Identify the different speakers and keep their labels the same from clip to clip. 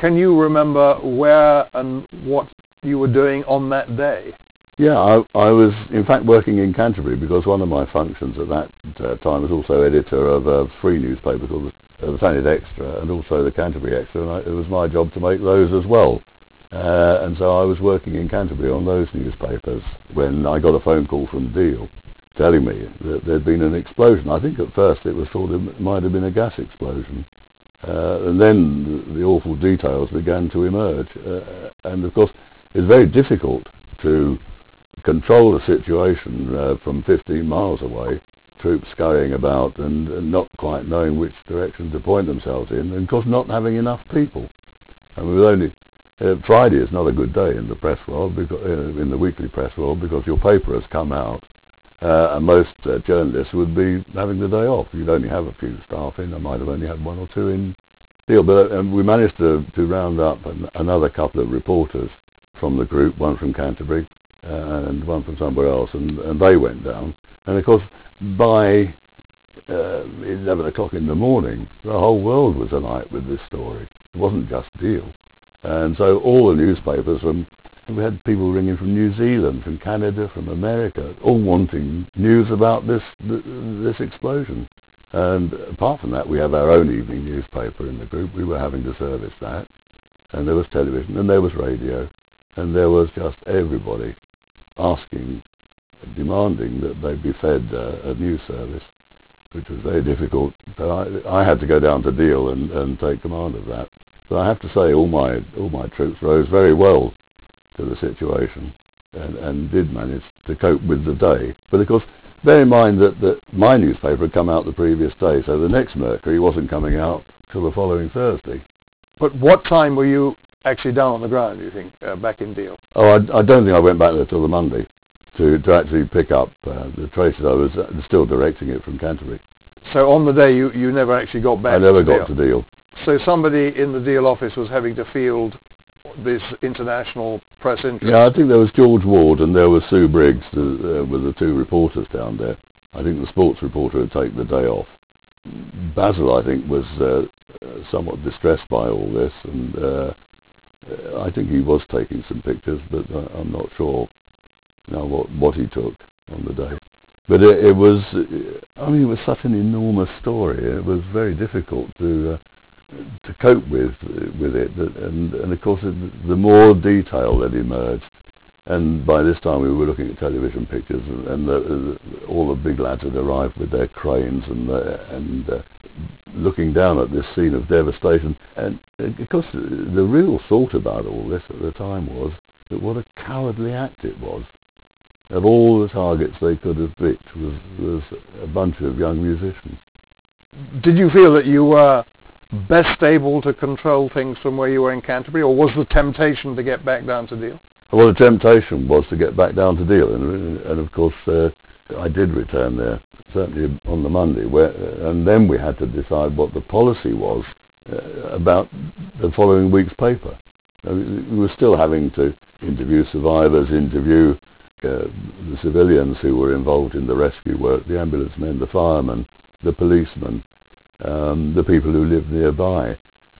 Speaker 1: Can you remember where and what you were doing on that day?
Speaker 2: Yeah, I was in fact working in Canterbury because one of my functions at that time was also editor of a free newspaper called the Thanet Extra and also the Canterbury Extra, and it was my job to make those as well. And so I was working in Canterbury on those newspapers when I got a phone call from Deal telling me that there'd been an explosion. I think at first it was thought it might have been a gas explosion. And then the awful details began to emerge. And of course, it's very difficult to control a situation from 15 miles away, troops scurrying about and not quite knowing which direction to point themselves in, and of course not having enough people. And we were only Friday is not a good day in the press world, because, in the weekly press world, because your paper has come out, and most journalists would be having the day off. You'd only have a few staff in. I might have only had one or two in Deal, but we managed to round up another couple of reporters from the group, one from Canterbury and one from somewhere else, and they went down. And of course, by 11 o'clock in the morning, the whole world was alight with this story. It wasn't just Deal. And so all the newspapers, we had people ringing from New Zealand, from Canada, from America, all wanting news about this explosion. And apart from that, we have our own evening newspaper in the group. We were having to service that. And there was television, and there was radio, and there was just everybody asking, demanding that they be fed a news service, which was very difficult. So I had to go down to Deal and take command of that. But I have to say, all my troops rose very well to the situation and did manage to cope with the day. But of course, bear in mind that my newspaper had come out the previous day, so the next Mercury wasn't coming out till the following Thursday.
Speaker 1: But what time were you actually down on the ground, do you think, back in Deal?
Speaker 2: Oh, I don't think I went back there till the Monday to actually pick up the traces. I was still directing it from Canterbury.
Speaker 1: So on the day you never actually got back?
Speaker 2: I never got to Deal.
Speaker 1: So somebody in the Deal office was having to field this international press interest?
Speaker 2: Yeah, I think there was George Ward and there was Sue Briggs, were the two reporters down there. I think the sports reporter had taken the day off. Basil, I think, was somewhat distressed by all this, and I think he was taking some pictures, but I'm not sure now what he took on the day. But it was such an enormous story. It was very difficult to cope with it, and of course the more detail that emerged, and by this time we were looking at television pictures, and all the big lads had arrived with their cranes and looking down at this scene of devastation. And of course the real thought about all this at the time was that what a cowardly act it was. Of all the targets they could have picked was a bunch of young musicians.
Speaker 1: Did you feel that you were best able to control things from where you were in Canterbury, or was the temptation to get back down to Deal?
Speaker 2: Well, the temptation was to get back down to Deal, and of course I did return there, certainly on the Monday, and then we had to decide what the policy was about the following week's paper. We were still having to interview survivors, interview the civilians who were involved in the rescue work, the ambulance men, the firemen, the policemen, the people who live nearby.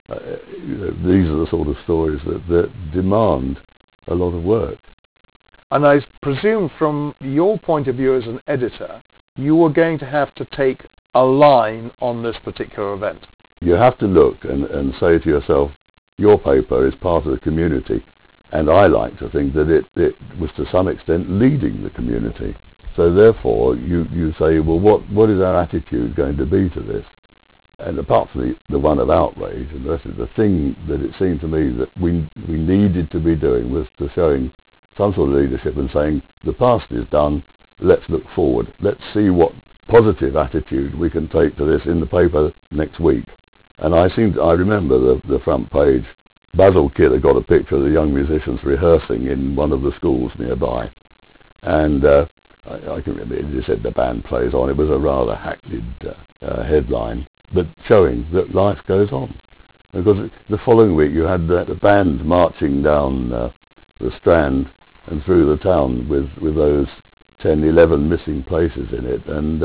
Speaker 2: These are the sort of stories that demand a lot of work.
Speaker 1: And I presume from your point of view as an editor, you were going to have to take a line on this particular event.
Speaker 2: You have to look and say to yourself, your paper is part of the community, and I like to think that it was to some extent leading the community. So therefore you say, well, what is our attitude going to be to this? And apart from the one of outrage and the rest of the thing that it seemed to me that we needed to be doing was to showing some sort of leadership and saying, the past is done, let's look forward. Let's see what positive attitude we can take to this in the paper next week. And I remember the front page. Basil Kidd had got a picture of the young musicians rehearsing in one of the schools nearby. And I can remember it said the band plays on. It was a rather hackneyed headline, but showing that life goes on. Because the following week you had the band marching down the Strand and through the town with those 10, 11 missing places in it, and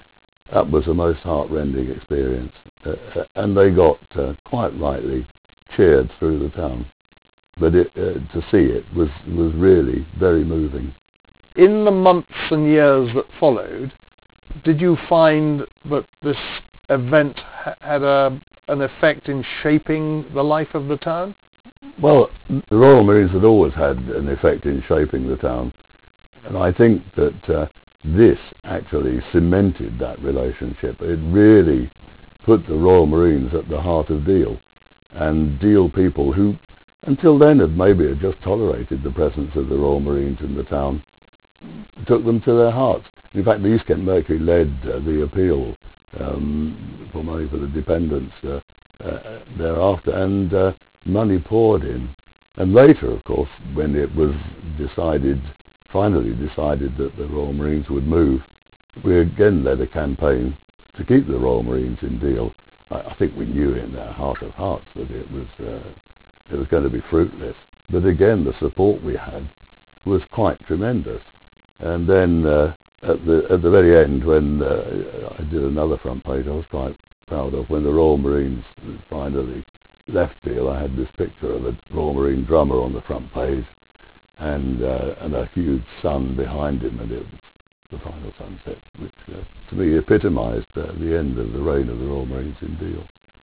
Speaker 2: that was a most heart-rending experience. And they got, quite rightly, cheered through the town. But to see it was really very moving.
Speaker 1: In the months and years that followed, did you find that this event had an effect in shaping the life of the town?
Speaker 2: Well, the Royal Marines had always had an effect in shaping the town, and I think that this actually cemented that relationship. It really put the Royal Marines at the heart of Deal, and Deal people who until then had just tolerated the presence of the Royal Marines in the town, took them to their hearts. In fact, the East Kent Mercury led the appeal for money for the dependents thereafter, and money poured in. And later, of course, when it was finally decided that the Royal Marines would move, we again led a campaign to keep the Royal Marines in Deal. I think we knew in our heart of hearts that it was going to be fruitless. But again, the support we had was quite tremendous. And then at the very end, when I did another front page, I was quite proud of, when the Royal Marines finally left Deal, I had this picture of a Royal Marine drummer on the front page, and a huge sun behind him, and it was the final sunset, which to me epitomised the end of the reign of the Royal Marines in Deal.